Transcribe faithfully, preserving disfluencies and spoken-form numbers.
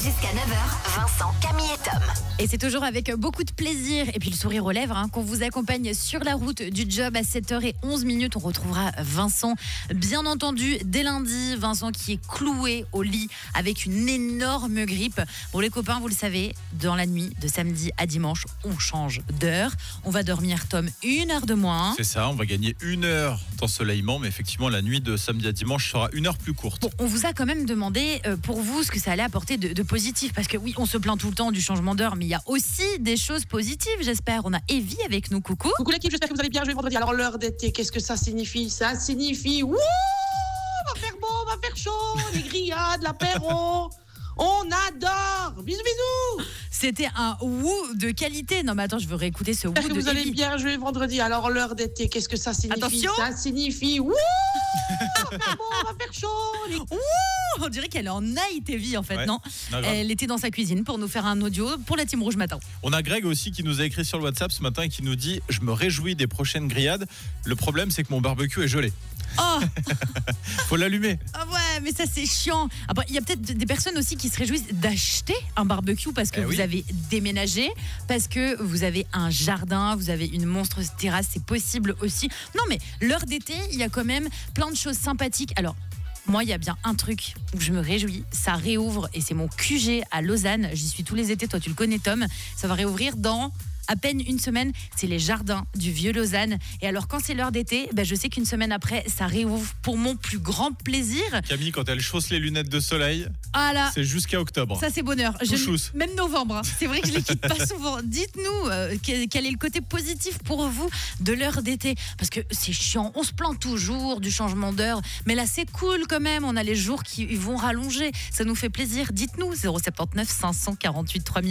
Jusqu'à neuf heures, Vincent, Camille et Tom. Et c'est toujours avec beaucoup de plaisir et puis le sourire aux lèvres hein, qu'on vous accompagne sur la route du job à sept heures onze minutes. On retrouvera Vincent, bien entendu, dès lundi. Vincent qui est cloué au lit avec une énorme grippe. Bon, les copains, vous le savez, dans la nuit de samedi à dimanche, on change d'heure. On va dormir, Tom, une heure de moins. C'est ça, on va gagner une heure d'ensoleillement, mais effectivement, la nuit de samedi à dimanche sera une heure plus courte. Bon, on vous a quand même demandé euh, pour vous ce que ça allait apporter de, de positif. Parce que oui, on se plaint tout le temps du changement d'heure, mais il y a aussi des choses positives, j'espère. On a Evie avec nous, coucou. Coucou l'équipe, j'espère que vous allez bien jouer vendredi. Alors l'heure d'été, qu'est-ce que ça signifie? Ça signifie, wouh, va faire beau, va faire chaud, les grillades, l'apéro. On adore. Bisous, bisous. C'était un wouh de qualité. Non mais attends, je veux réécouter ce wouh J'espère que de vous allez Evie. bien jouer vendredi. Alors l'heure d'été, qu'est-ce que ça signifie? Attention. Ça signifie, wouh, va faire beau, va faire chaud. Les... On dirait qu'elle est en night, Evie, en fait, Ouais. non, Non, grave. Elle était dans sa cuisine pour nous faire un audio pour la Team Rouge Matin. On a Greg aussi qui nous a écrit sur le WhatsApp ce matin et qui nous dit « Je me réjouis des prochaines grillades. Le problème, c'est que mon barbecue est gelé. Oh, Faut l'allumer. ah ouais, mais ça c'est chiant. Après, il y a peut-être des personnes aussi qui se réjouissent d'acheter un barbecue parce que Eh vous oui. avez déménagé, parce que vous avez un jardin, vous avez une monstre terrasse, c'est possible aussi. Non mais l'heure d'été, il y a quand même plein de choses sympathiques. Alors, moi, il y a bien un truc où je me réjouis. Ça réouvre et c'est mon Q G à Lausanne. J'y suis tous les étés. Toi, tu le connais, Tom. Ça va réouvrir dans à peine une semaine. C'est les jardins du Vieux Lausanne. Et alors, quand c'est l'heure d'été, ben, je sais qu'une semaine après, ça réouvre pour mon plus grand plaisir. Camille, quand elle chausse les lunettes de soleil, Ah là, c'est jusqu'à octobre. ça c'est bonheur. Je- chousse. même novembre. hein. C'est vrai que je les quitte pas souvent. Dites-nous euh, quel, quel est le côté positif pour vous de l'heure d'été. Parce que c'est chiant. On se plaint toujours du changement d'heure. Mais là, c'est cool quand même. On a les jours qui vont rallonger. Ça nous fait plaisir. Dites-nous zéro sept neuf cinq cent quarante-huit trois mille.